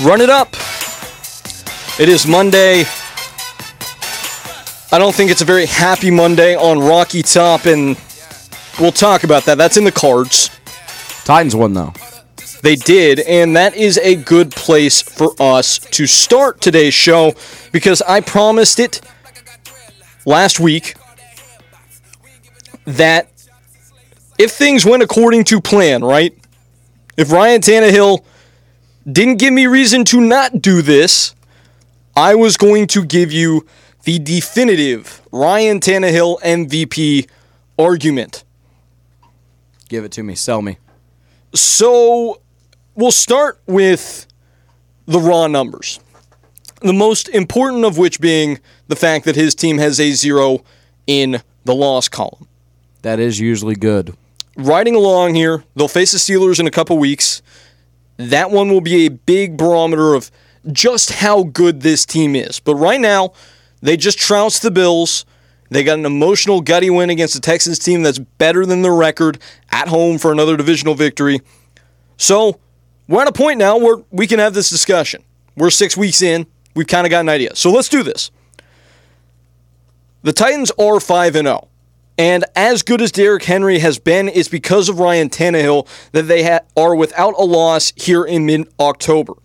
Run it up. It is Monday. I don't think it's a very happy Monday on Rocky Top, and we'll talk about that. That's in the cards. Titans won, though. They did, and that is a good place for us to start today's show because I promised it last week that if things went according to plan, right? If Ryan Tannehill didn't give me reason to not do this, I was going to give you the definitive Ryan Tannehill MVP argument. Give it to me. Sell me. So, we'll start with the raw numbers. The most important of which being the fact that his team has a 0 in the loss column. That is usually good. Riding along here, they'll face the Steelers in a couple weeks. That one will be a big barometer of just how good this team is. But right now, they just trounced the Bills. They got an emotional, gutty win against the Texans team that's better than their record at home for another divisional victory. So, we're at a point now where we can have this discussion. We're 6 weeks in. We've kind of got an idea. So let's do this. The Titans are 5-0. And as good as Derrick Henry has been, it's because of Ryan Tannehill that they are without a loss here in mid-October.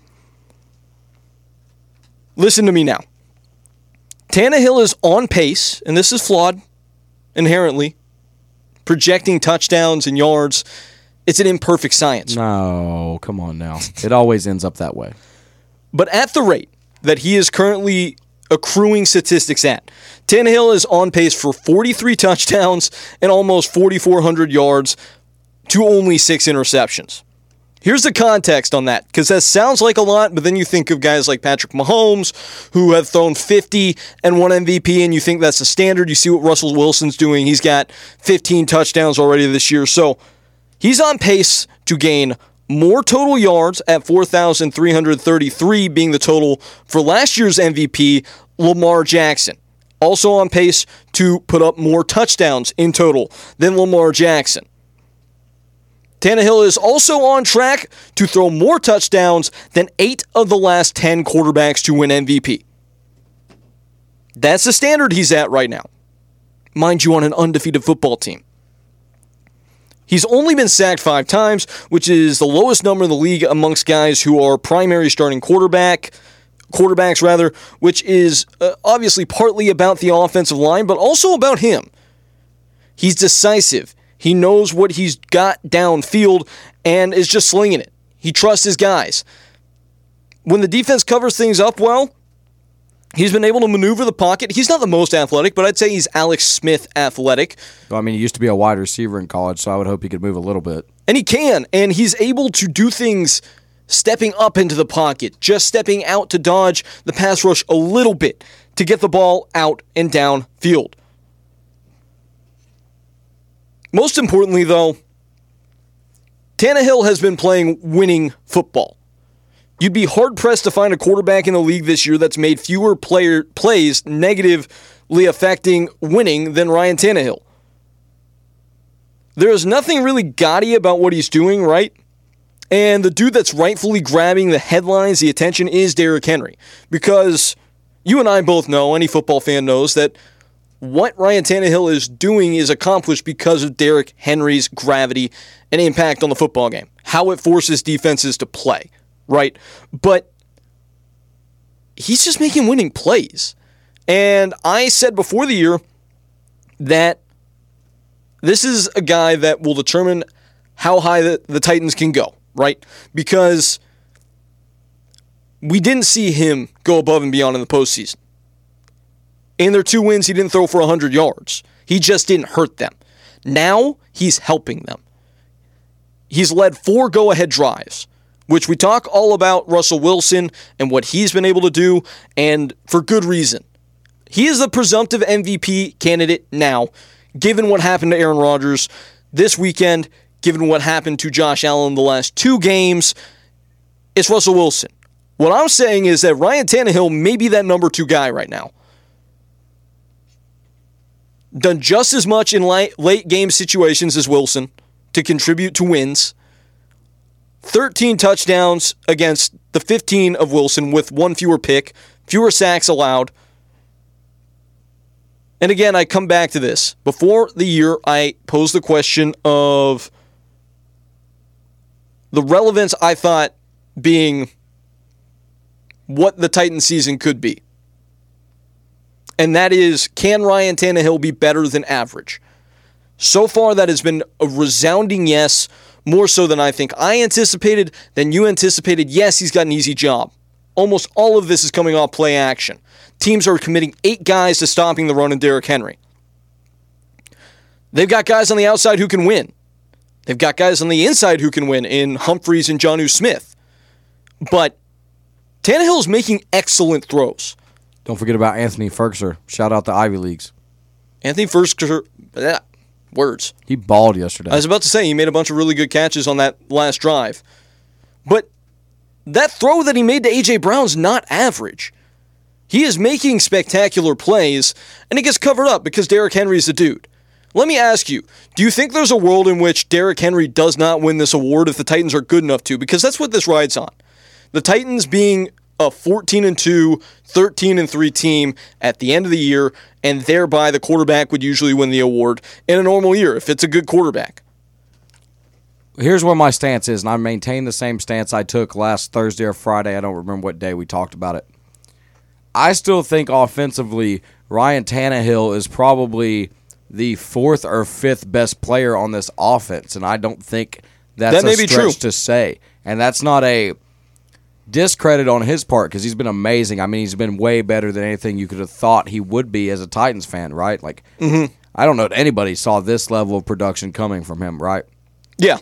Listen to me now. Tannehill is on pace, and this is flawed inherently, projecting touchdowns and yards. It's an imperfect science. No, come on now. It always ends up that way. But at the rate that he is currently accruing statistics at, Tannehill is on pace for 43 touchdowns and almost 4,400 yards to only 6 interceptions. Here's the context on that, because that sounds like a lot, but then you think of guys like Patrick Mahomes, who have thrown 50 and won MVP, and you think that's the standard. You see what Russell Wilson's doing. He's got 15 touchdowns already this year. So he's on pace to gain more total yards at 4,333 being the total for last year's MVP, Lamar Jackson. Also on pace to put up more touchdowns in total than Lamar Jackson. Tannehill is also on track to throw more touchdowns than 8 of the last 10 quarterbacks to win MVP. That's the standard he's at right now. Mind you, on an undefeated football team. He's only been sacked 5 times, which is the lowest number in the league amongst guys who are primary starting quarterbacks, which is obviously partly about the offensive line, but also about him. He's decisive. He knows what he's got downfield and is just slinging it. He trusts his guys. When the defense covers things up well, he's been able to maneuver the pocket. He's not the most athletic, but I'd say he's Alex Smith athletic. Well, I mean, he used to be a wide receiver in college, so I would hope he could move a little bit. And he can, and he's able to do things stepping up into the pocket, just stepping out to dodge the pass rush a little bit to get the ball out and downfield. Most importantly, though, Tannehill has been playing winning football. You'd be hard-pressed to find a quarterback in the league this year that's made fewer plays negatively affecting winning than Ryan Tannehill. There is nothing really gaudy about what he's doing, right? And the dude that's rightfully grabbing the headlines, the attention, is Derrick Henry. Because you and I both know, any football fan knows, that what Ryan Tannehill is doing is accomplished because of Derrick Henry's gravity and impact on the football game. How it forces defenses to play, right? But he's just making winning plays. And I said before the year that this is a guy that will determine how high the Titans can go, right? Because we didn't see him go above and beyond in the postseason. In their 2 wins, he didn't throw for 100 yards. He just didn't hurt them. Now, he's helping them. He's led 4 go-ahead drives, which we talk all about Russell Wilson and what he's been able to do, and for good reason. He is the presumptive MVP candidate now, given what happened to Aaron Rodgers this weekend, given what happened to Josh Allen the last 2 games. It's Russell Wilson. What I'm saying is that Ryan Tannehill may be that number 2 guy right now. Done just as much in late game situations as Wilson to contribute to wins. 13 touchdowns against the 15 of Wilson with one fewer pick, fewer sacks allowed. And again, I come back to this. Before the year, I posed the question of the relevance I thought being what the Titans season could be. And that is, can Ryan Tannehill be better than average? So far, that has been a resounding yes, more so than I think I anticipated, than you anticipated. Yes, he's got an easy job. Almost all of this is coming off play action. Teams are committing 8 guys to stopping the run of Derrick Henry. They've got guys on the outside who can win. They've got guys on the inside who can win in Humphreys and Jonnu Smith. But Tannehill's making excellent throws. Don't forget about Anthony Ferguson. Shout out the Ivy Leagues. Anthony Ferguson, words. He balled yesterday. I was about to say, he made a bunch of really good catches on that last drive. But that throw that he made to A.J. Brown's not average. He is making spectacular plays, and it gets covered up because Derrick Henry's the dude. Let me ask you, do you think there's a world in which Derrick Henry does not win this award if the Titans are good enough to? Because that's what this rides on. The Titans being a 14-2, 13-3 team at the end of the year, and thereby the quarterback would usually win the award in a normal year if it's a good quarterback. Here's where my stance is, and I maintain the same stance I took last Thursday or Friday. I don't remember what day we talked about it. I still think offensively, Ryan Tannehill is probably the 4th or 5th best player on this offense, and I don't think that's a stretch to say. And that's not a discredit on his part because he's been amazing. I mean, he's been way better than anything you could have thought he would be as a Titans fan, right? Like, I don't know if anybody saw this level of production coming from him, right? Yeah.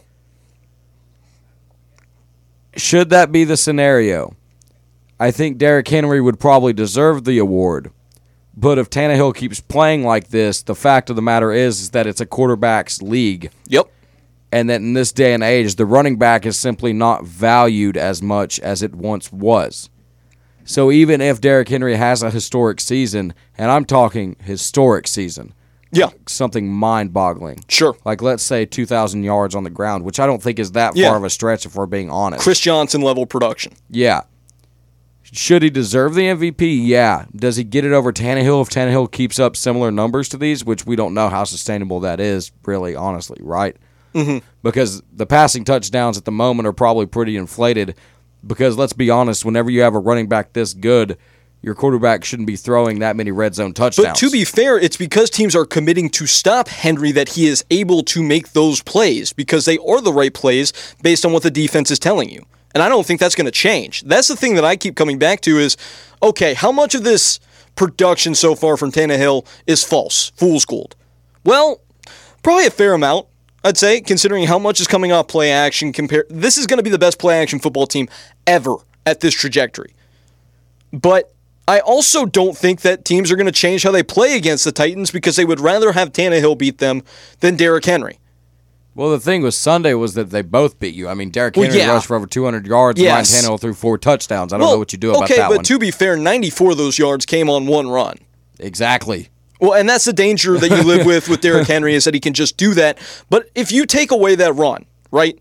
Should that be the scenario, I think Derrick Henry would probably deserve the award. But if Tannehill keeps playing like this, the fact of the matter is that it's a quarterback's league. Yep. And that in this day and age, the running back is simply not valued as much as it once was. So even if Derrick Henry has a historic season, and I'm talking historic season, yeah, something mind-boggling. Sure. Like, let's say 2,000 yards on the ground, which I don't think is that far of a stretch if we're being honest. Chris Johnson-level production. Yeah. Should he deserve the MVP? Yeah. Does he get it over Tannehill if Tannehill keeps up similar numbers to these, which we don't know how sustainable that is, really, honestly, right? Mm-hmm. Because the passing touchdowns at the moment are probably pretty inflated because, let's be honest, whenever you have a running back this good, your quarterback shouldn't be throwing that many red zone touchdowns. But to be fair, it's because teams are committing to stop Henry that he is able to make those plays because they are the right plays based on what the defense is telling you. And I don't think that's going to change. That's the thing that I keep coming back to is, okay, how much of this production so far from Tannehill is false, fool's gold? Well, probably a fair amount, I'd say, considering how much is coming off play action. This is going to be the best play action football team ever at this trajectory. But I also don't think that teams are going to change how they play against the Titans because they would rather have Tannehill beat them than Derrick Henry. Well, the thing with Sunday was that they both beat you. I mean, Derrick Henry rushed for over 200 yards. Yes. Ryan Tannehill threw 4 touchdowns. I don't know what you do about that one. Okay, but to be fair, 94 of those yards came on one run. Exactly. Well, and that's the danger that you live with Derrick Henry is that he can just do that. But if you take away that run, right,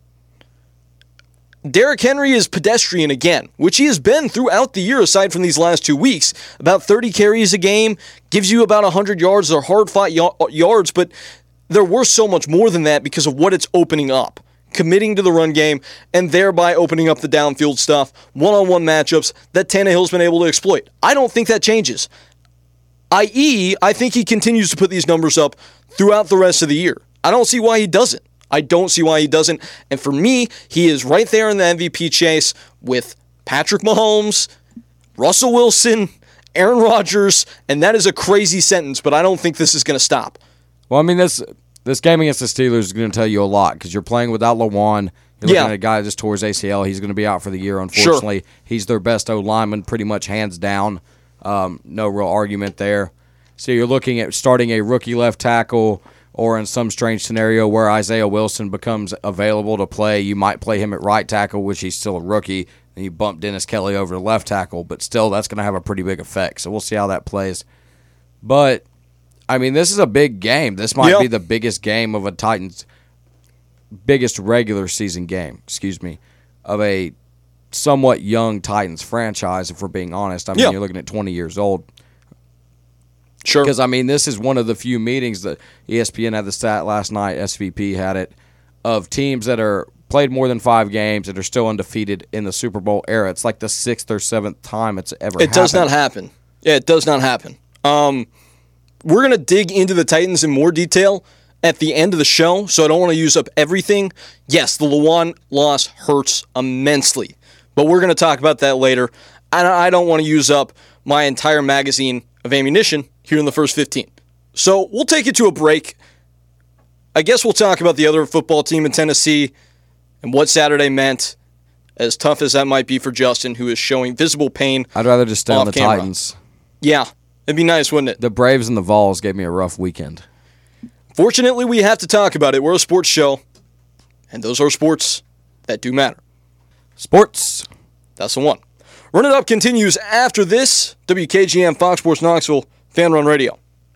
Derrick Henry is pedestrian again, which he has been throughout the year aside from these last 2 weeks. About 30 carries a game, gives you about 100 yards. They're hard-fought yards, but they're worth so much more than that because of what it's opening up. Committing to the run game and thereby opening up the downfield stuff, one-on-one matchups that Tannehill's been able to exploit. I don't think that changes. I.e., I think he continues to put these numbers up throughout the rest of the year. I don't see why he doesn't. I don't see why he doesn't. And for me, he is right there in the MVP chase with Patrick Mahomes, Russell Wilson, Aaron Rodgers, and that is a crazy sentence, but I don't think this is going to stop. Well, I mean, this game against the Steelers is going to tell you a lot because you're playing without Lewan. You're looking at a guy that just tore his ACL. He's going to be out for the year, unfortunately. Sure. He's their best O-lineman, pretty much hands down. No real argument there. So you're looking at starting a rookie left tackle or in some strange scenario where Isaiah Wilson becomes available to play, you might play him at right tackle, which he's still a rookie, and you bump Dennis Kelly over to left tackle, but still that's going to have a pretty big effect. So we'll see how that plays. But, I mean, this is a big game. This might be the biggest game of a Titans biggest regular season game, of a somewhat young Titans franchise, if we're being honest. I mean, You're looking at 20 years old. Sure. Because, I mean, this is one of the few meetings that ESPN had the stat last night, SVP had it, of teams that are played more than 5 games that are still undefeated in the Super Bowl era. It's like the 6th or 7th time it's ever happened. It does not happen. Yeah, it does not happen. We're going to dig into the Titans in more detail at the end of the show, so I don't want to use up everything. Yes, the Lewan loss hurts immensely, but we're going to talk about that later. I don't want to use up my entire magazine of ammunition here in the first 15. So we'll take it to a break. I guess we'll talk about the other football team in Tennessee and what Saturday meant, as tough as that might be for Justin, who is showing visible pain. I'd rather just stay on the camera. Titans. Yeah, it'd be nice, wouldn't it? The Braves and the Vols gave me a rough weekend. Fortunately, we have to talk about it. We're a sports show, and those are sports that do matter. Sports. That's the one. Run It Up continues after this. WKGM, Fox Sports Knoxville, Fan Run Radio.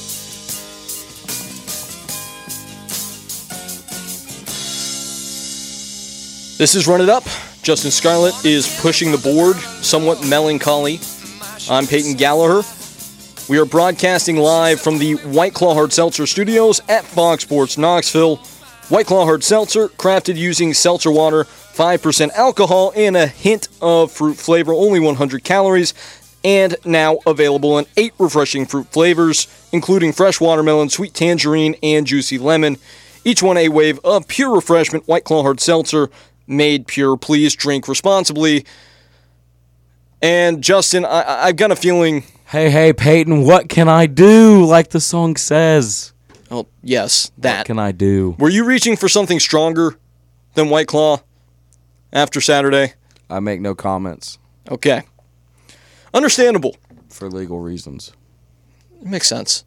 This is Run It Up. Justin Scarlett is pushing the board, somewhat melancholy. I'm Peyton Gallagher. We are broadcasting live from the White Claw Hard Seltzer studios at Fox Sports Knoxville. White Claw Hard Seltzer, crafted using seltzer water, 5% alcohol, and a hint of fruit flavor, only 100 calories, and now available in 8 refreshing fruit flavors, including fresh watermelon, sweet tangerine, and juicy lemon. Each one a wave of pure refreshment. White Claw Hard Seltzer, made pure. Please drink responsibly. And Justin, I've got a feeling... Hey, Peyton, what can I do? Like the song says. Oh, yes, that. What can I do? Were you reaching for something stronger than White Claw after Saturday? I make no comments. Okay. Understandable. For legal reasons. It makes sense.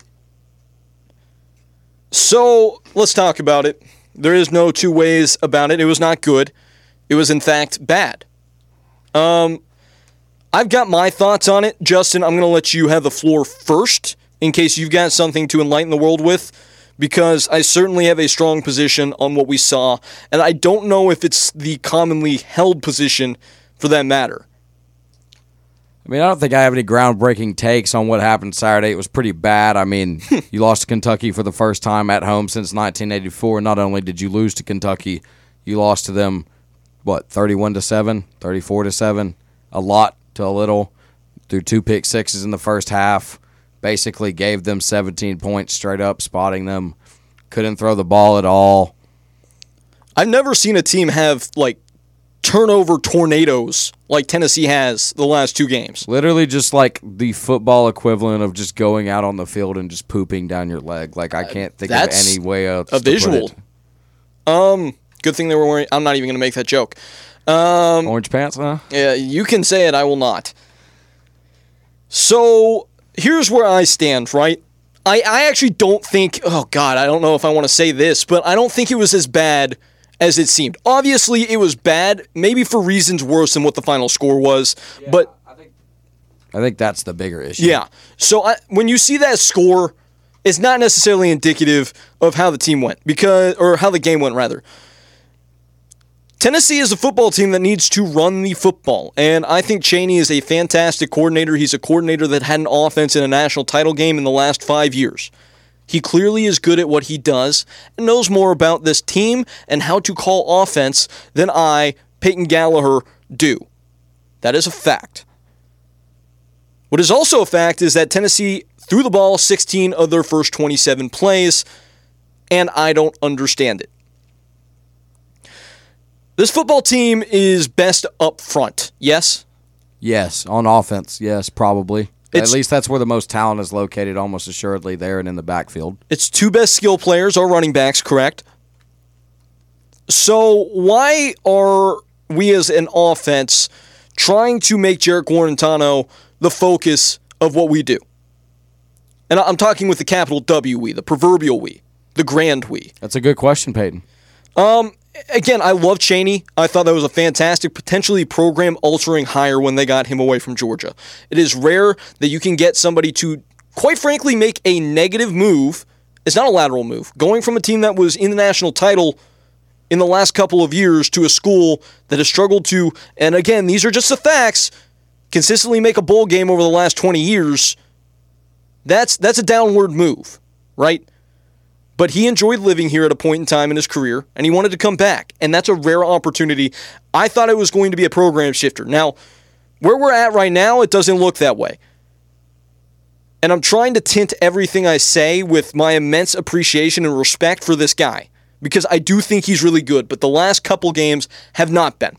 So, let's talk about it. There is no two ways about it. It was not good. It was, in fact, bad. I've got my thoughts on it. Justin, I'm going to let you have the floor first in case you've got something to enlighten the world with, because I certainly have a strong position on what we saw, and I don't know if it's the commonly held position for that matter. I mean, I don't think I have any groundbreaking takes on what happened Saturday. It was pretty bad. I mean, you lost to Kentucky for the first time at home since 1984. Not only did you lose to Kentucky, you lost to them, 31-7, 34-7, a lot to a little, threw 2 pick sixes in the first half, basically gave them 17 points straight up, spotting them, couldn't throw the ball at all. I've never seen a team have, turnover tornadoes like Tennessee has the last 2 games. Literally just like the football equivalent of just going out on the field and just pooping down your leg. I can't think of any way else a visual. Good thing they were wearing... I'm not even going to make that joke. Orange pants, huh? Yeah, you can say it, I will not. So, here's where I stand, right? I actually don't think... Oh, God, I don't know if I want to say this, but I don't think it was as bad as it seemed. Obviously, it was bad, maybe for reasons worse than what the final score was, but... I think that's the bigger issue. Yeah. So, when you see that score, it's not necessarily indicative of how the team went, or how the game went, rather. Tennessee is a football team that needs to run the football, and I think Chaney is a fantastic coordinator. He's a coordinator that had an offense in a national title game in the last 5 years. He clearly is good at what he does and knows more about this team and how to call offense than I, Peyton Gallagher, do. That is a fact. What is also a fact is that Tennessee threw the ball 16 of their first 27 plays, and I don't understand it. This football team is best up front, yes? Yes, on offense, yes, probably. At least that's where the most talent is located, almost assuredly there and in the backfield. Its 2 best skill players are running backs, correct? So why are we as an offense trying to make Jarrett Guarantano the focus of what we do? And I'm talking with the capital W we, the proverbial we, the grand we. That's a good question, Peyton. Again, I love Chaney. I thought that was a fantastic, potentially program-altering hire when they got him away from Georgia. It is rare that you can get somebody to, quite frankly, make a negative move. It's not a lateral move. Going from a team that was in the national title in the last couple of years to a school that has struggled to, and again, these are just the facts, consistently make a bowl game over the last 20 years, that's a downward move, right? But he enjoyed living here at a point in time in his career, and he wanted to come back, and that's a rare opportunity. I thought it was going to be a program shifter. Now, where we're at right now, it doesn't look that way. And I'm trying to tint everything I say with my immense appreciation and respect for this guy, because I do think he's really good, but the last couple games have not been.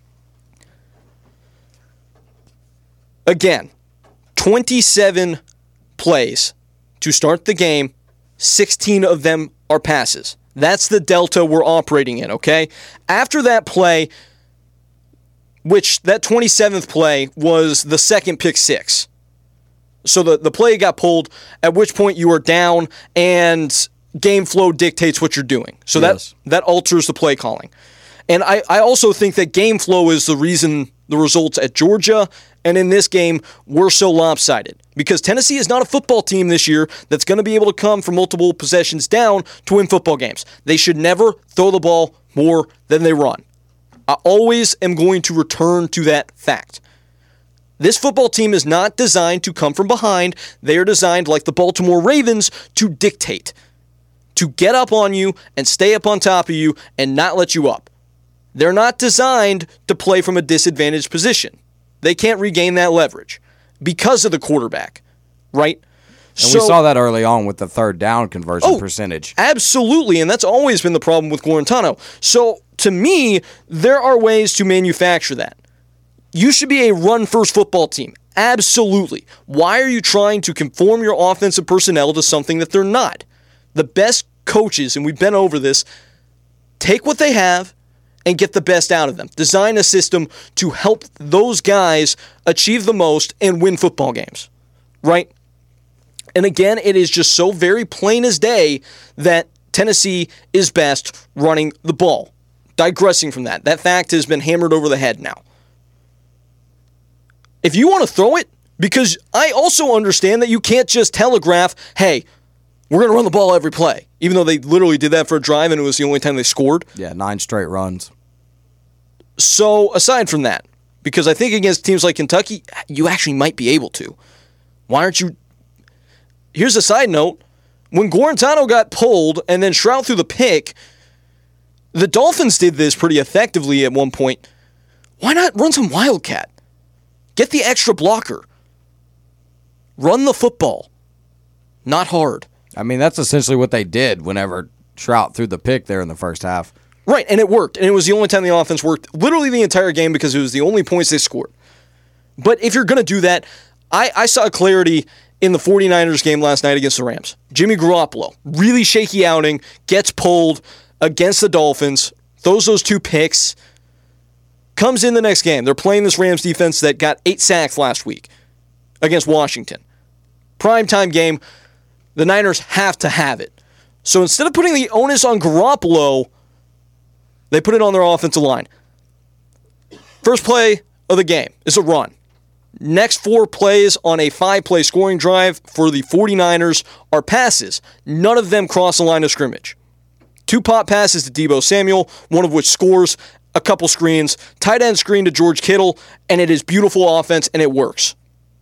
Again, 27 plays to start the game, 16 of them are passes. That's the delta we're operating in, okay? After that play, which that 27th play was the second pick six. So the play got pulled, at which point you are down, and game flow dictates what you're doing. So Yes. that alters the play calling. And I also think that game flow is the reason the results at Georgia and in this game were so lopsided. Because Tennessee is not a football team this year that's going to be able to come from multiple possessions down to win football games. They should never throw the ball more than they run. I always am going to return to that fact. This football team is not designed to come from behind. They are designed, like the Baltimore Ravens, to dictate, to get up on you and stay up on top of you and not let you up. They're not designed to play from a disadvantaged position. They can't regain that leverage because of the quarterback, right? And we saw that early on with the third down conversion percentage. Absolutely, and that's always been the problem with Guarantano. So, to me, there are ways to manufacture that. You should be a run-first football team. Absolutely. Why are you trying to conform your offensive personnel to something that they're not? The best coaches, and we've been over this, take what they have and get the best out of them. Design a system to help those guys achieve the most and win football games, right? And again, it is just so very plain as day that Tennessee is best running the ball. Digressing from that, that fact has been hammered over the head now. If you want to throw it, because I also understand that you can't just telegraph, hey, we're going to run the ball every play, even though they literally did that for a drive and it was the only time they scored. Yeah, 9 straight runs. So, aside from that, because I think against teams like Kentucky, you actually might be able to. Why aren't you... Here's a side note. When Guarantano got pulled and then Stroud threw the pick, the Dolphins did this pretty effectively at one point. Why not run some Wildcat? Get the extra blocker. Run the football. Not hard. I mean, that's essentially what they did whenever Trout threw the pick there in the first half. Right, and it worked. And it was the only time the offense worked literally the entire game because it was the only points they scored. But if you're going to do that, I saw clarity in the 49ers game last night against the Rams. Jimmy Garoppolo, really shaky outing, gets pulled against the Dolphins, throws those 2 picks, comes in the next game. They're playing this Rams defense that got 8 sacks last week against Washington. Primetime game, the Niners have to have it. So instead of putting the onus on Garoppolo, they put it on their offensive line. First play of the game is a run. Next 4 plays on a 5-play scoring drive for the 49ers are passes. None of them cross the line of scrimmage. 2 pop passes to Deebo Samuel, one of which scores, a couple screens, tight end screen to George Kittle, and it is beautiful offense, and it works.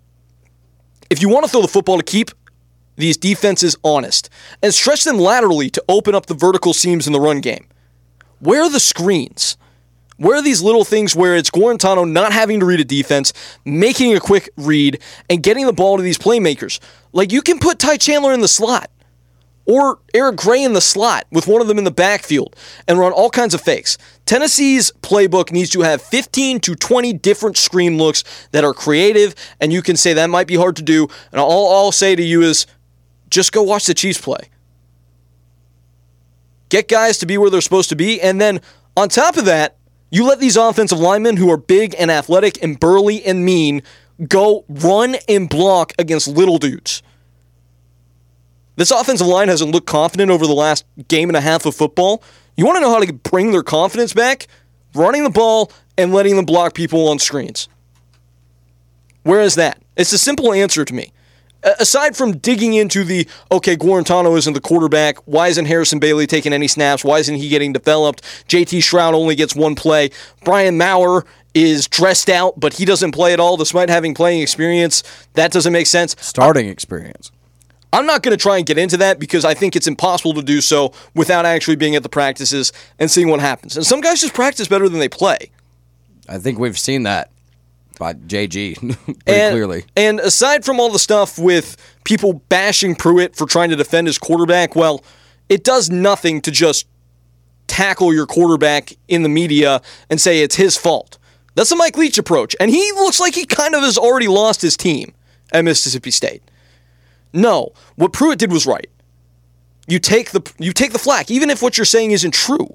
If you want to throw the football to keep these defenses honest and stretch them laterally to open up the vertical seams in the run game, where are the screens? Where are these little things where it's Guarantano not having to read a defense, making a quick read, and getting the ball to these playmakers? Like, you can put Ty Chandler in the slot or Eric Gray in the slot with one of them in the backfield and run all kinds of fakes. Tennessee's playbook needs to have 15 to 20 different screen looks that are creative, and you can say that might be hard to do, and all I'll say to you is just go watch the Chiefs play. Get guys to be where they're supposed to be, and then on top of that, you let these offensive linemen who are big and athletic and burly and mean go run and block against little dudes. This offensive line hasn't looked confident over the last game and a half of football. You want to know how to bring their confidence back? Running the ball and letting them block people on screens. Where is that? It's a simple answer to me. aside from digging into Guarantano isn't the quarterback, why isn't Harrison Bailey taking any snaps, why isn't he getting developed, JT Shroud only gets one play, Brian Maurer is dressed out, but he doesn't play at all despite having playing experience. That doesn't make sense. Starting experience. I'm not going to try and get into that because I think it's impossible to do so without actually being at the practices and seeing what happens. And some guys just practice better than they play. I think we've seen that by JG pretty clearly. And aside from all the stuff with people bashing Pruitt for trying to defend his quarterback, well, it does nothing to just tackle your quarterback in the media and say it's his fault. That's the Mike Leach approach. And he looks like he kind of has already lost his team at Mississippi State. No, what Pruitt did was right. You take the flack, even if what you're saying isn't true.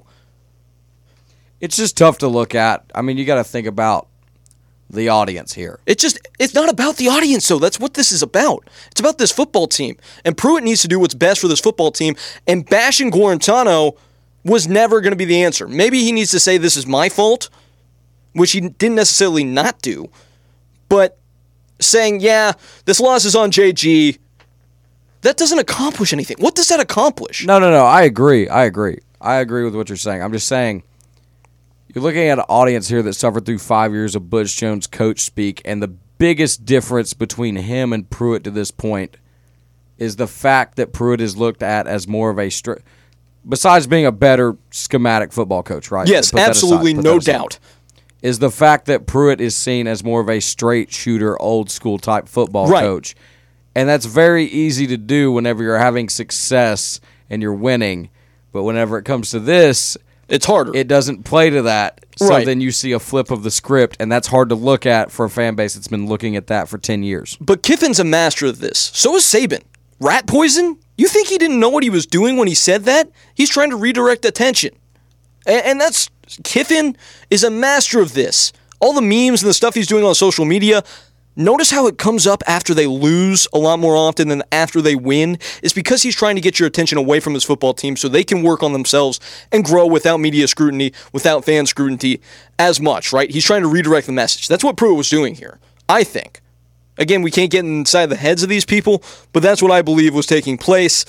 It's just tough to look at. I mean, you got to think about the audience here. It's not about the audience, though. That's what this is about. It's about this football team. And Pruitt needs to do what's best for this football team. And bashing Guarantano was never going to be the answer. Maybe he needs to say this is my fault, which he didn't necessarily not do. But saying, yeah, this loss is on JG, that doesn't accomplish anything. What does that accomplish? No. I agree. I agree with what you're saying. I'm just saying, you're looking at an audience here that suffered through 5 years of Butch Jones coach speak, and the biggest difference between him and Pruitt to this point is the fact that Pruitt is looked at as more of a besides being a better schematic football coach, right? Yes, absolutely, no doubt. Is the fact that Pruitt is seen as more of a straight shooter, old school type football coach. And that's very easy to do whenever you're having success and you're winning. But whenever it comes to this, it's harder. It doesn't play to that. So then you see a flip of the script, and that's hard to look at for a fan base that's been looking at that for 10 years. But Kiffin's a master of this. So is Saban. Rat poison? You think he didn't know what he was doing when he said that? He's trying to redirect attention. And that's... Kiffin is a master of this. All the memes and the stuff he's doing on social media, notice how it comes up after they lose a lot more often than after they win. It's because he's trying to get your attention away from his football team so they can work on themselves and grow without media scrutiny, without fan scrutiny as much, right? He's trying to redirect the message. That's what Pruitt was doing here, I think. Again, we can't get inside the heads of these people, but that's what I believe was taking place.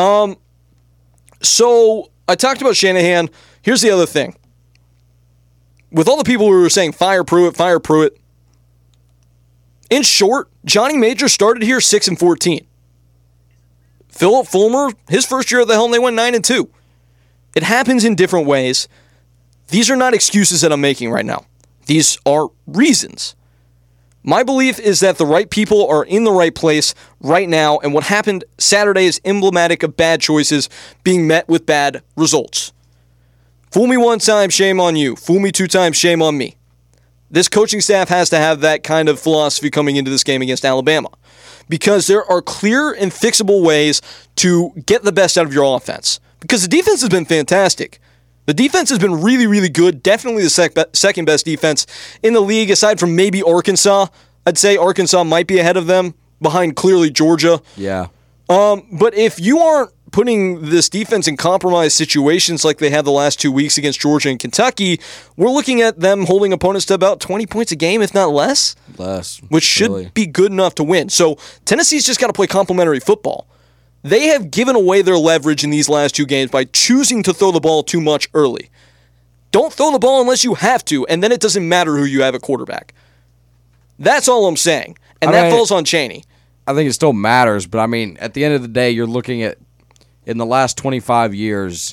So I talked about Shanahan. Here's the other thing. With all the people who were saying, fire Pruitt, in short, Johnny Major started here 6-14. Philip Fulmer, his first year at the helm, they went 9-2. It happens in different ways. These are not excuses that I'm making right now. These are reasons. My belief is that the right people are in the right place right now, and what happened Saturday is emblematic of bad choices being met with bad results. Fool me one time, shame on you. Fool me two times, shame on me. This coaching staff has to have that kind of philosophy coming into this game against Alabama because there are clear and fixable ways to get the best out of your offense because the defense has been fantastic. The defense has been really, really good, definitely the second best defense in the league aside from maybe Arkansas. I'd say Arkansas might be ahead of them, behind clearly Georgia. Yeah. But if you aren't putting this defense in compromised situations like they had the last 2 weeks against Georgia and Kentucky, we're looking at them holding opponents to about 20 points a game, if not less. Which should be good enough to win. So Tennessee's just got to play complementary football. They have given away their leverage in these last two games by choosing to throw the ball too much early. Don't throw the ball unless you have to, and then it doesn't matter who you have at quarterback. That's all I'm saying. And that falls on Chaney. I think it still matters, but I mean, at the end of the day, you're looking at, in the last 25 years,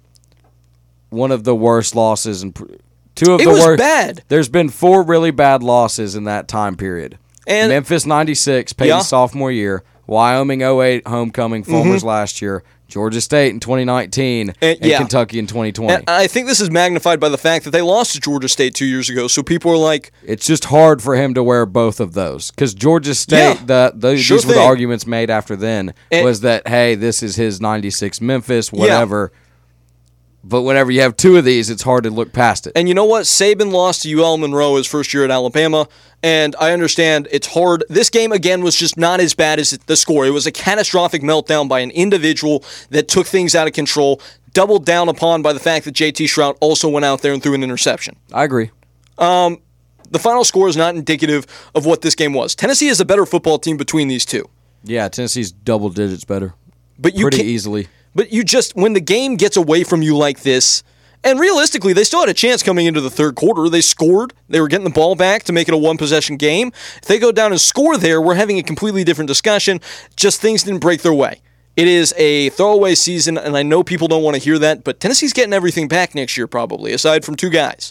one of the worst losses and two of the worst. It was bad. There's been 4 really bad losses in that time period. And Memphis 96, Peyton's sophomore year, Wyoming 08 homecoming, Fulmer's last year, Georgia State in 2019, and Kentucky in 2020. And I think this is magnified by the fact that they lost to Georgia State 2 years ago, so people are like... It's just hard for him to wear both of those, because Georgia State, these were the arguments made after then, was that, hey, this is his 96 Memphis, whatever. Yeah. But whenever you have 2 of these, it's hard to look past it. And you know what? Saban lost to UL Monroe his first year at Alabama, and I understand it's hard. This game, again, was just not as bad as the score. It was a catastrophic meltdown by an individual that took things out of control, doubled down upon by the fact that JT Shroud also went out there and threw an interception. I agree. The final score is not indicative of what this game was. Tennessee is a better football team between these two. Yeah, Tennessee's double digits better. But you pretty easily. But you just, when the game gets away from you like this, and realistically, they still had a chance coming into the third quarter. They scored. They were getting the ball back to make it a one-possession game. If they go down and score there, we're having a completely different discussion. Just things didn't break their way. It is a throwaway season, and I know people don't want to hear that, but Tennessee's getting everything back next year probably, aside from two guys.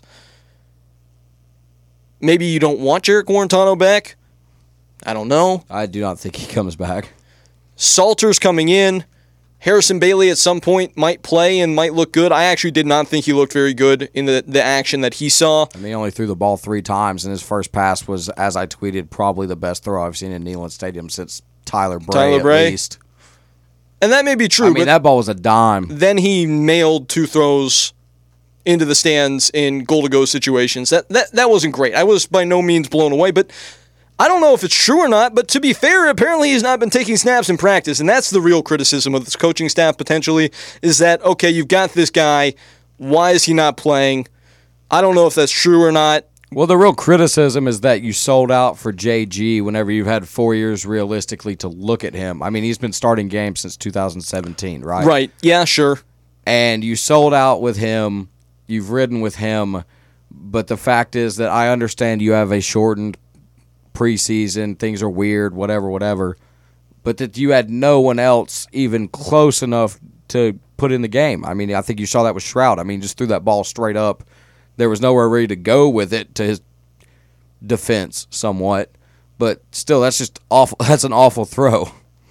Maybe you don't want Jarrett Guarantano back. I don't know. I do not think he comes back. Salter's coming in. Harrison Bailey at some point might play and might look good. I actually did not think he looked very good in the action that he saw. I mean, he only threw the ball 3 times, and his first pass was, as I tweeted, probably the best throw I've seen in Neyland Stadium since Tyler Bray. At least. And that may be true. I mean, that ball was a dime. Then he mailed 2 throws into the stands in goal-to-go situations. That wasn't great. I was by no means blown away, but I don't know if it's true or not, but to be fair, apparently he's not been taking snaps in practice, and that's the real criticism of this coaching staff potentially, is that, okay, you've got this guy, why is he not playing? I don't know if that's true or not. Well, the real criticism is that you sold out for JG whenever you've had 4 years realistically to look at him. I mean, he's been starting games since 2017, right? Right, yeah, sure. And you sold out with him, you've ridden with him, but the fact is that I understand you have a shortened preseason, things are weird, whatever, but that you had no one else even close enough to put in the game. I mean, I think you saw that with Shroud. I mean, just threw that ball straight up. There was nowhere ready to go with it to his defense somewhat, but still, that's just awful. That's an awful throw.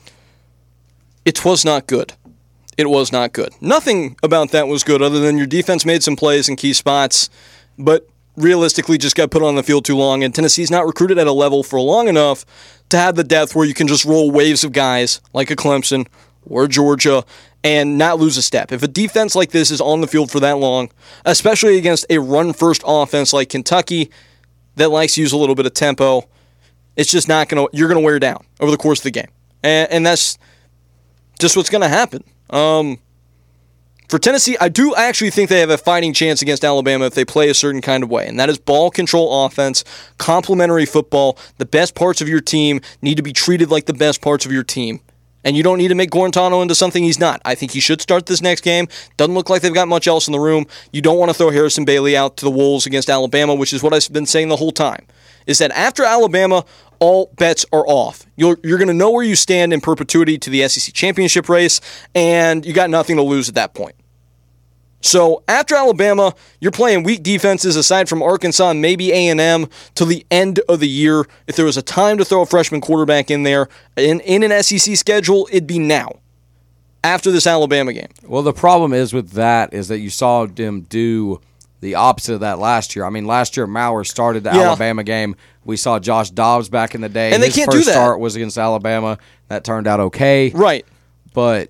It was not good. It was not good. Nothing about that was good other than your defense made some plays in key spots, but realistically just got put on the field too long, and Tennessee's not recruited at a level for long enough to have the depth where you can just roll waves of guys like a Clemson or Georgia and not lose a step. If a defense like this is on the field for that long, especially against a run-first offense like Kentucky that likes to use a little bit of tempo, it's just not going to – you're going to wear down over the course of the game. And that's just what's going to happen. For Tennessee, I do actually think they have a fighting chance against Alabama if they play a certain kind of way, and that is ball control offense, complementary football. The best parts of your team need to be treated like the best parts of your team, and you don't need to make Guarantano into something he's not. I think he should start this next game. Doesn't look like they've got much else in the room. You don't want to throw Harrison Bailey out to the wolves against Alabama, which is what I've been saying the whole time, is that after Alabama, all bets are off. You're going to know where you stand in perpetuity to the SEC championship race, and you got nothing to lose at that point. So after Alabama, you're playing weak defenses aside from Arkansas and maybe A&M till the end of the year. If there was a time to throw a freshman quarterback in there in an SEC schedule, it'd be now, after this Alabama game. Well, the problem is with that is that you saw them do the opposite of that last year. I mean, last year Maurer started the Alabama game. We saw Josh Dobbs back in the day. And they can't do that. His first start was against Alabama. That turned out okay. Right. But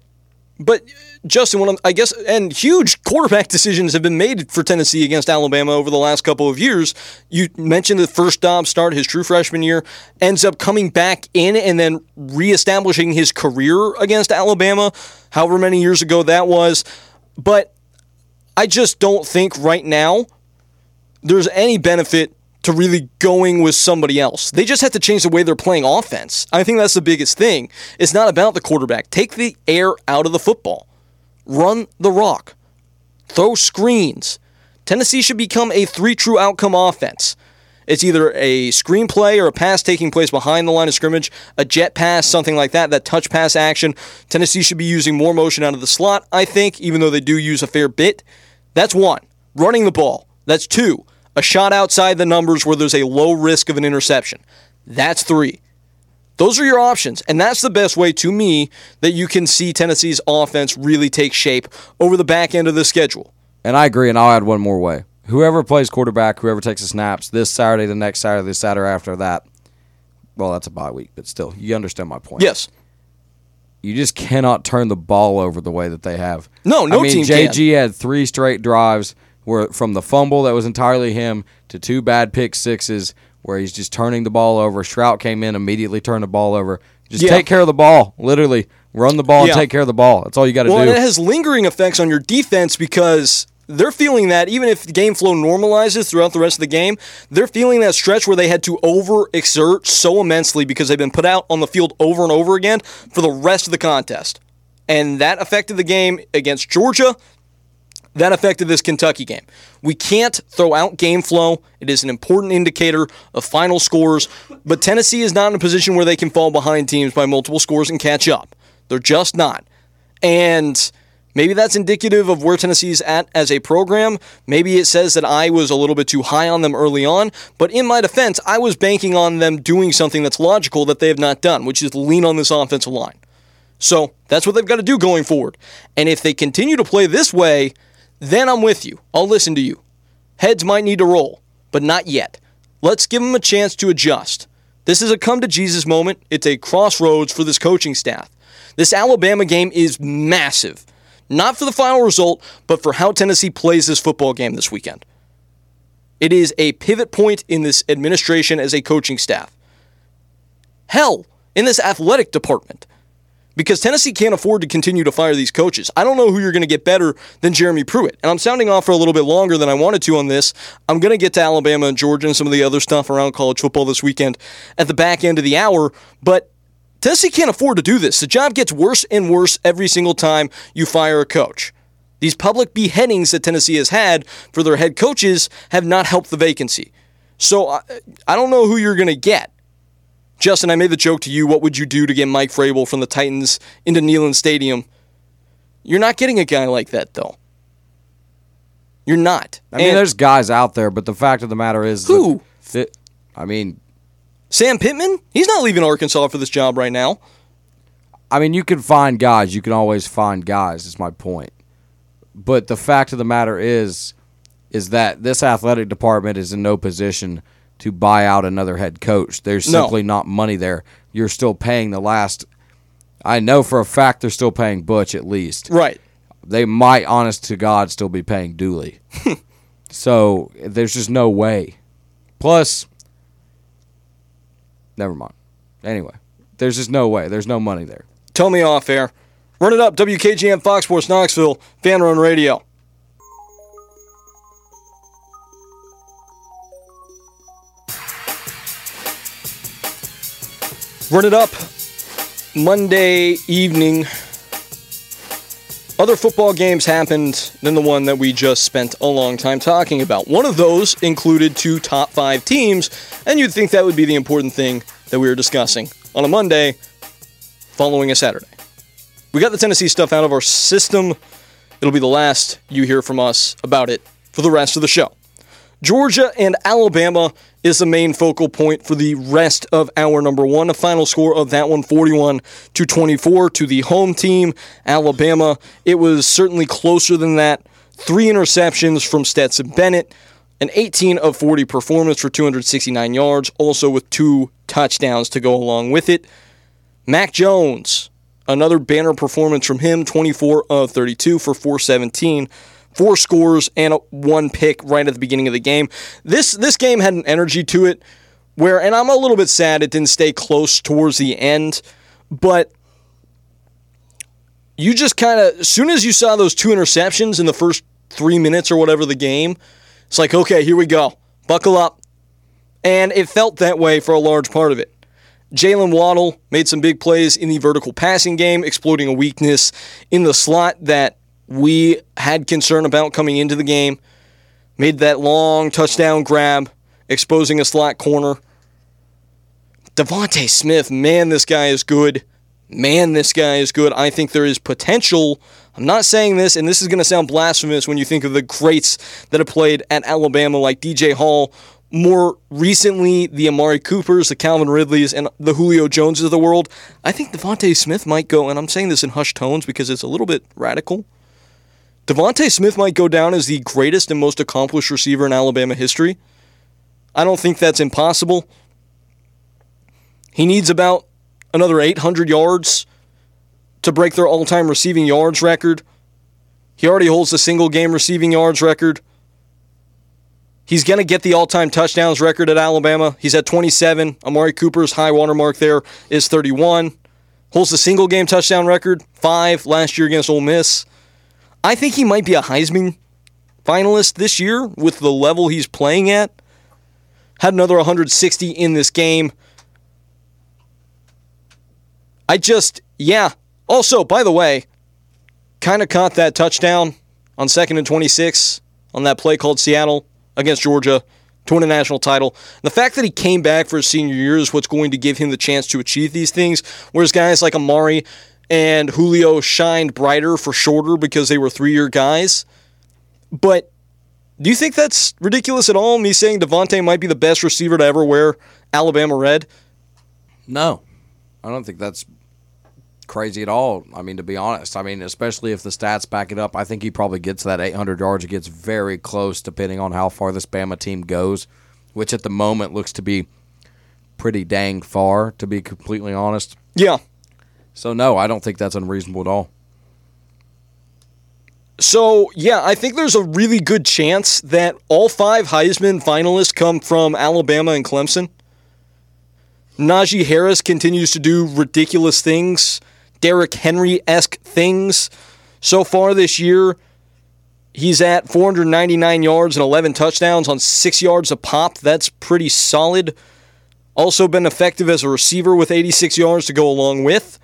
Justin, I guess, and huge quarterback decisions have been made for Tennessee against Alabama over the last couple of years. You mentioned the first Dobbs start, his true freshman year, ends up coming back in and then reestablishing his career against Alabama, however many years ago that was. But I just don't think right now there's any benefit to really going with somebody else. They just have to change the way they're playing offense. I think that's the biggest thing. It's not about the quarterback. Take the air out of the football. Run the rock. Throw screens. Tennessee should become a 3 true outcome offense. It's either a screen play or a pass taking place behind the line of scrimmage, a jet pass, something like that, that touch pass action. Tennessee should be using more motion out of the slot, I think, even though they do use a fair bit. That's 1. Running the ball. That's 2. A shot outside the numbers where there's a low risk of an interception. That's 3. Those are your options, and that's the best way, to me, that you can see Tennessee's offense really take shape over the back end of the schedule. And I agree, and I'll add one more way. Whoever plays quarterback, whoever takes the snaps, this Saturday, the next Saturday, the Saturday after that, well, that's a bye week, but still, you understand my point. Yes. You just cannot turn the ball over the way that they have. No team can. JG had 3 straight drives where from the fumble that was entirely him to 2 bad pick sixes where he's just turning the ball over. Shrout came in, immediately turned the ball over. Just take care of the ball, literally. Run the ball and take care of the ball. That's all you got to do. Well, and it has lingering effects on your defense because they're feeling that even if the game flow normalizes throughout the rest of the game, they're feeling that stretch where they had to overexert so immensely because they've been put out on the field over and over again for the rest of the contest. And that affected the game against Georgia. That affected this Kentucky game. We can't throw out game flow. It is an important indicator of final scores, but Tennessee is not in a position where they can fall behind teams by multiple scores and catch up. They're just not. And maybe that's indicative of where Tennessee's at as a program. Maybe it says that I was a little bit too high on them early on, but in my defense, I was banking on them doing something that's logical that they have not done, which is lean on this offensive line. So that's what they've got to do going forward. And if they continue to play this way, then I'm with you. I'll listen to you. Heads might need to roll, but not yet. Let's give them a chance to adjust. This is a come-to-Jesus moment. It's a crossroads for this coaching staff. This Alabama game is massive. Not for the final result, but for how Tennessee plays this football game this weekend. It is a pivot point in this administration as a coaching staff. Hell, in this athletic department. Because Tennessee can't afford to continue to fire these coaches. I don't know who you're going to get better than Jeremy Pruitt. And I'm sounding off for a little bit longer than I wanted to on this. I'm going to get to Alabama and Georgia and some of the other stuff around college football this weekend at the back end of the hour. But Tennessee can't afford to do this. The job gets worse and worse every single time you fire a coach. These public beheadings that Tennessee has had for their head coaches have not helped the vacancy. So I don't know who you're going to get. Justin, I made the joke to you, what would you do to get Mike Vrabel from the Titans into Neyland Stadium? You're not getting a guy like that, though. You're not. I mean, there's guys out there, but the fact of the matter is... Who? Sam Pittman? He's not leaving Arkansas for this job right now. I mean, you can find guys. You can always find guys, is my point. But the fact of the matter is that this athletic department is in no position to buy out another head coach. There's simply not money there. You're still paying the last... I know for a fact they're still paying Butch at least. Right. They might, honest to God, still be paying Dooley. So there's just no way. Plus, never mind. Anyway, there's just no way. There's no money there. Tell me off air. Run it up, WKGM Fox Sports Knoxville, Fan Run Radio. Run it up Monday evening. Other football games happened than the one that we just spent a long time talking about. One of those included 2 top 5 teams, and you'd think that would be the important thing that we were discussing on a Monday following a Saturday. We got the Tennessee stuff out of our system. It'll be the last you hear from us about it for the rest of the show. Georgia and Alabama is the main focal point for the rest of hour number 1. A final score of that one, 41-24 to the home team, Alabama. It was certainly closer than that. 3 interceptions from Stetson Bennett, an 18 of 40 performance for 269 yards, also with 2 touchdowns to go along with it. Mac Jones, another banner performance from him, 24 of 32 for 417. 4 scores and 1 pick right at the beginning of the game. This game had an energy to it where, and I'm a little bit sad it didn't stay close towards the end, but you just kind of, as soon as you saw those 2 interceptions in the first 3 minutes or whatever the game, it's like, okay, here we go. Buckle up. And it felt that way for a large part of it. Jalen Waddle made some big plays in the vertical passing game, exploiting a weakness in the slot that we had concern about coming into the game. Made that long touchdown grab, exposing a slot corner. Devontae Smith, man, this guy is good. I think there is potential. I'm not saying this, and this is going to sound blasphemous when you think of the greats that have played at Alabama, like DJ Hall. More recently, the Amari Coopers, the Calvin Ridleys, and the Julio Joneses of the world. I think Devontae Smith might go, and I'm saying this in hushed tones because it's a little bit radical. Devontae Smith might go down as the greatest and most accomplished receiver in Alabama history. I don't think that's impossible. He needs about another 800 yards to break their all-time receiving yards record. He already holds the single-game receiving yards record. He's going to get the all-time touchdowns record at Alabama. He's at 27. Amari Cooper's high watermark there is 31. Holds the single-game touchdown record, 5 last year against Ole Miss. I think he might be a Heisman finalist this year with the level he's playing at. Had another 160 in this game. Also, by the way, kind of caught that touchdown on 2nd and 26 on that play called Seattle against Georgia to win a national title. The fact that he came back for his senior year is what's going to give him the chance to achieve these things, whereas guys like Amari and Julio shined brighter for shorter because they were 3-year guys. But do you think that's ridiculous at all, me saying Devontae might be the best receiver to ever wear Alabama red? No. I don't think that's crazy at all. I mean, to be honest. I mean, especially if the stats back it up, I think he probably gets that 800 yards. It gets very close depending on how far this Bama team goes, which at the moment looks to be pretty dang far, to be completely honest. Yeah. So, no, I don't think that's unreasonable at all. So, yeah, I think there's a really good chance that all 5 Heisman finalists come from Alabama and Clemson. Najee Harris continues to do ridiculous things, Derrick Henry-esque things. So far this year, he's at 499 yards and 11 touchdowns on 6 yards a pop. That's pretty solid. Also been effective as a receiver with 86 yards to go along with.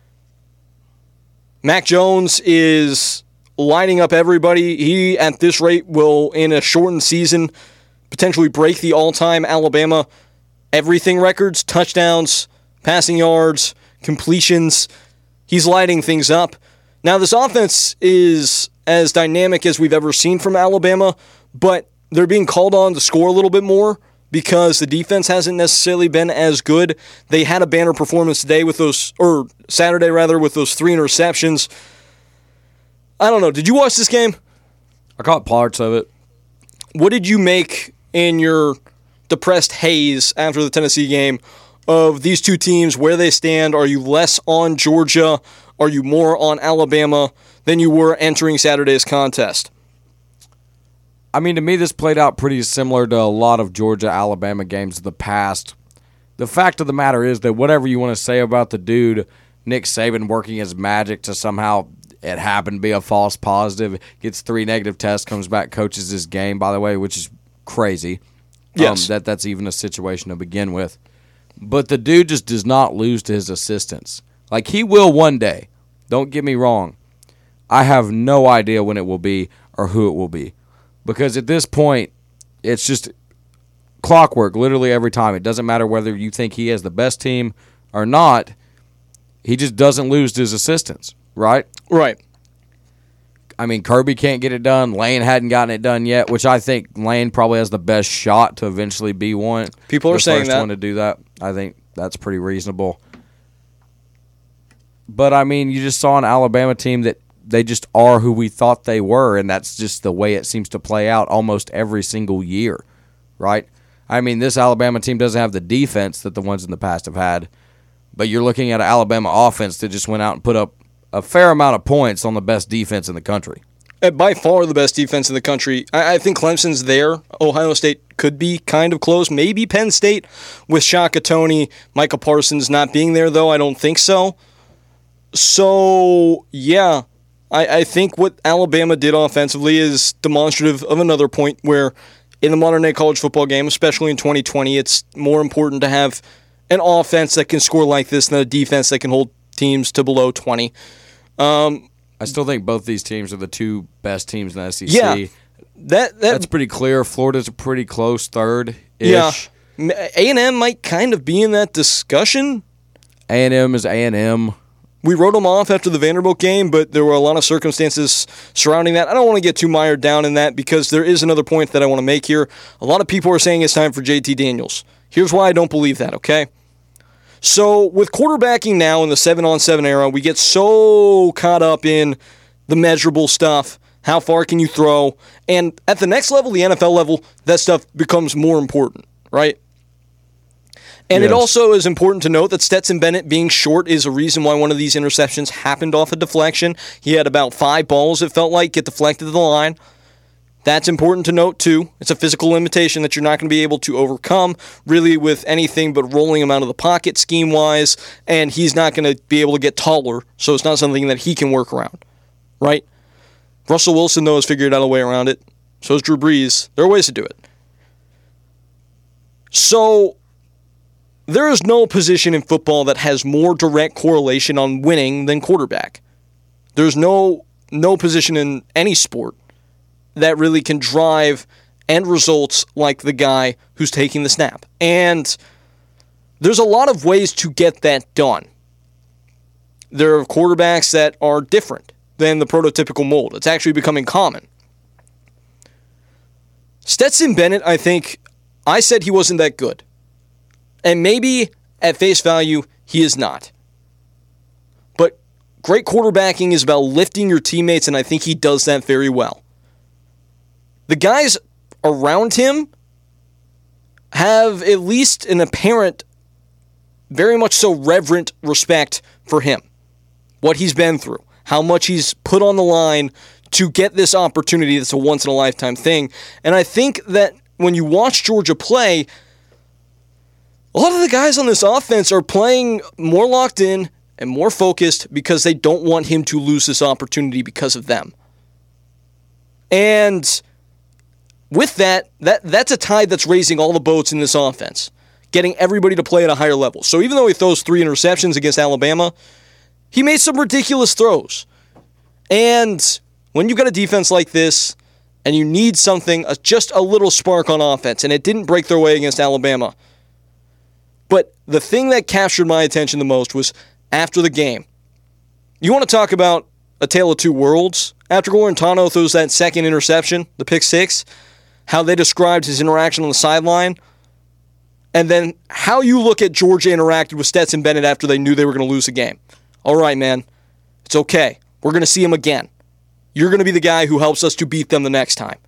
Mac Jones is lining up everybody. He, at this rate, will, in a shortened season, potentially break the all-time Alabama everything records, touchdowns, passing yards, completions. He's lighting things up. Now, this offense is as dynamic as we've ever seen from Alabama, but they're being called on to score a little bit more because the defense hasn't necessarily been as good. They had a banner performance today with those, or Saturday rather, with those 3 interceptions. I don't know. Did you watch this game? I caught parts of it. What did you make in your depressed haze after the Tennessee game of these two teams, where they stand? Are you less on Georgia? Are you more on Alabama than you were entering Saturday's contest? I mean, to me, this played out pretty similar to a lot of Georgia-Alabama games of the past. The fact of the matter is that whatever you want to say about the dude, Nick Saban working his magic to somehow it happened to be a false positive, gets 3 negative tests, comes back, coaches his game, by the way, which is crazy. Yes. That's even a situation to begin with. But the dude just does not lose to his assistants. Like, he will one day. Don't get me wrong. I have no idea when it will be or who it will be. Because at this point, it's just clockwork literally every time. It doesn't matter whether you think he has the best team or not. He just doesn't lose to his assistants, right? Right. I mean, Kirby can't get it done. Lane hadn't gotten it done yet, which I think Lane probably has the best shot to eventually be one. People are saying that. The first one to do that. I think that's pretty reasonable. But, I mean, you just saw an Alabama team that they just are who we thought they were, and that's just the way it seems to play out almost every single year, right? I mean, this Alabama team doesn't have the defense that the ones in the past have had, but you're looking at an Alabama offense that just went out and put up a fair amount of points on the best defense in the country. By far the best defense in the country. I think Clemson's there. Ohio State could be kind of close. Maybe Penn State with Shaka Toney, Micah Parsons not being there, though. I don't think so. So, yeah, I think what Alabama did offensively is demonstrative of another point where in the modern-day college football game, especially in 2020, it's more important to have an offense that can score like this than a defense that can hold teams to below 20. I still think both these teams are the 2 best teams in the SEC. Yeah, that's pretty clear. Florida's a pretty close third-ish. Yeah, A&M might kind of be in that discussion. A&M is A&M. We wrote them off after the Vanderbilt game, but there were a lot of circumstances surrounding that. I don't want to get too mired down in that because there is another point that I want to make here. A lot of people are saying it's time for JT Daniels. Here's why I don't believe that, okay? So with quarterbacking now in the 7-on-7 era, we get so caught up in the measurable stuff. How far can you throw? And at the next level, the NFL level, that stuff becomes more important, right? And Yes. It also is important to note that Stetson Bennett being short is a reason why one of these interceptions happened off a deflection. He had about 5 balls, it felt like, get deflected to the line. That's important to note, too. It's a physical limitation that you're not going to be able to overcome, really, with anything but rolling him out of the pocket scheme-wise, and he's not going to be able to get taller, so it's not something that he can work around, right? Russell Wilson, though, has figured out a way around it. So is Drew Brees. There are ways to do it. So there is no position in football that has more direct correlation on winning than quarterback. There's no position in any sport that really can drive end results like the guy who's taking the snap. And there's a lot of ways to get that done. There are quarterbacks that are different than the prototypical mold. It's actually becoming common. Stetson Bennett, I said he wasn't that good. And maybe at face value, he is not. But great quarterbacking is about lifting your teammates, and I think he does that very well. The guys around him have at least an apparent, very much so reverent respect for him. What he's been through, how much he's put on the line to get this opportunity that's a once-in-a-lifetime thing. And I think that when you watch Georgia play, a lot of the guys on this offense are playing more locked in and more focused because they don't want him to lose this opportunity because of them. And with that's a tide that's raising all the boats in this offense, getting everybody to play at a higher level. So even though he throws 3 interceptions against Alabama, he made some ridiculous throws. And when you've got a defense like this and you need something, just a little spark on offense, and it didn't break their way against Alabama. But the thing that captured my attention the most was after the game. You want to talk about a tale of two worlds? After Guarantano throws that second interception, the pick six, how they described his interaction on the sideline, and then how you look at Georgia interacted with Stetson Bennett after they knew they were going to lose the game. All right, man. It's okay. We're going to see him again. You're going to be the guy who helps us to beat them the next time.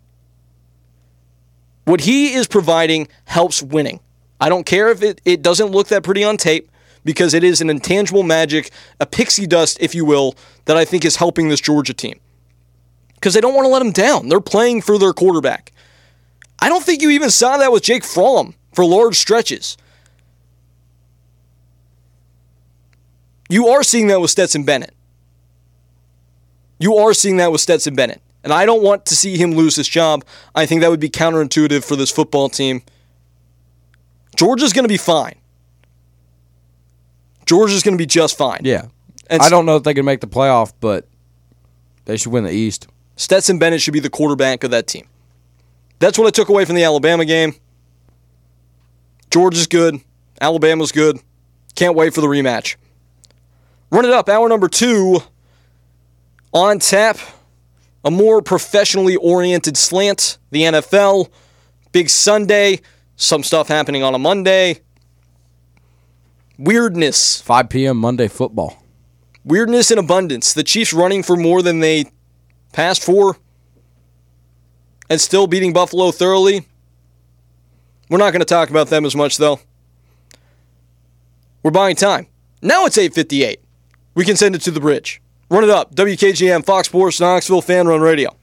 What he is providing helps winning. I don't care if it doesn't look that pretty on tape, because it is an intangible magic, a pixie dust, if you will, that I think is helping this Georgia team. Because they don't want to let him down. They're playing for their quarterback. I don't think you even saw that with Jake Fromm for large stretches. You are seeing that with Stetson Bennett. And I don't want to see him lose his job. I think that would be counterintuitive for this football team. Georgia's going to be fine. Georgia's going to be just fine. Yeah. And I don't know if they can make the playoff, but they should win the East. Stetson Bennett should be the quarterback of that team. That's what I took away from the Alabama game. Georgia's good. Alabama's good. Can't wait for the rematch. Run it up. Hour number 2 on tap. A more professionally oriented slant. The NFL. Big Sunday. Some stuff happening on a Monday. Weirdness. 5 p.m. Monday football. Weirdness in abundance. The Chiefs running for more than they passed for and still beating Buffalo thoroughly. We're not going to talk about them as much, though. We're buying time. Now it's 8:58. We can send it to the bridge. Run it up. WKGM, Fox Sports, Knoxville, Fan Run Radio.